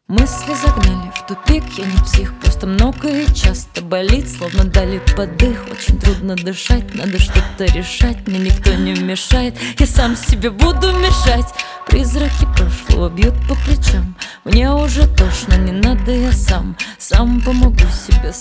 Мысли загнали в тупик, я не псих, просто много и часто болит, словно дали подых. Очень трудно дышать, надо что-то решать, мне никто не мешает, я сам себе буду мешать. Призраки прошлого бьют по плечам, мне уже тошно, не надо, я сам помогу себе,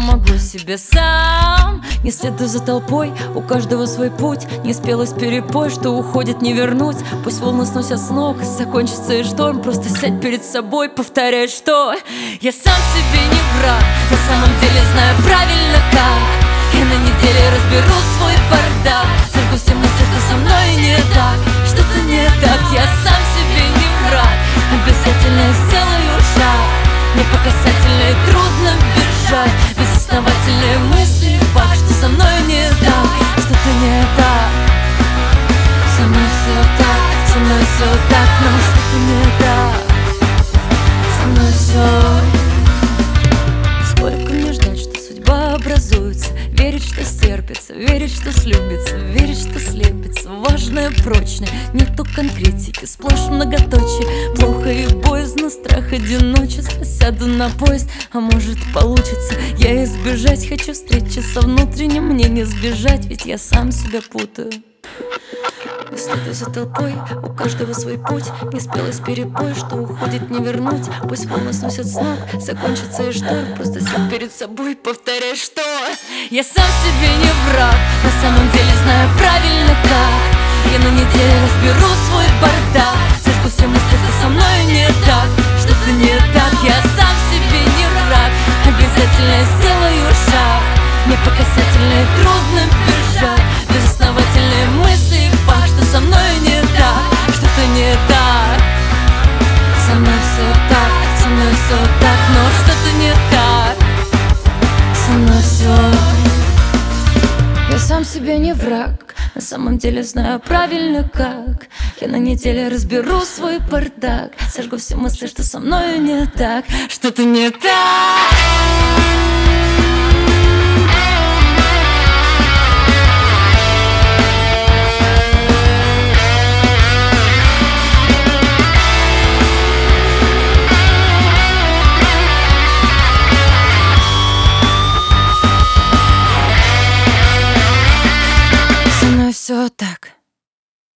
сам. Не следуй за толпой, у каждого свой путь, неспелость перепой, что уходит не вернуть. Пусть волны сносят с ног, закончится и шторм, просто сядь перед собой, повторяй, что я сам себе не враг, на самом деле знаю правильно как. Я на неделе разберу свой бардак, сожгу все мысли, что со мной не так, что-то не так. Я сам себе не враг, обязательно сделаю шаг. Мне по касательной трудно бежать, безосновательные мысли, факт, что со мной не так, что-то не так. Со мной все так, со мной все так, но что-то не так. Со мной все. Сколько мне ждать, что судьба образуется, верить, что стерпится, верить, что слюбится, верить, что слепится. Важное, прочное, нету конкретики, сплошь многоточие. Плохо и боязно, страх одиночества. Сяду на поезд, а может получится. Я избежать хочу встречи со внутренним, мне не сбежать, ведь я сам себя путаю. Не следуй за толпой, у каждого свой путь, неспелость перепой, что уходит не вернуть. Пусть волны сносят с ног, закончится и шторм, просто сядь перед собой, повторяй, что я сам себе не враг, на самом деле знаю правильно как. Я на неделе разберу свой бардак, сожгу все мысли, что со мной не так, что-то не так. Я сам себе не враг, обязательно сделаю шаг. Мне по касательной трудно бежать, безосновательные мысли, факт, что со мной не так, что-то не так. Со мной все так, со мной все так, но что-то не так. Со мной все. Я сам себе не враг, на самом деле знаю правильно как. Я на неделе разберу свой бардак, сожгу все мысли, что со мной не так, что-то не так.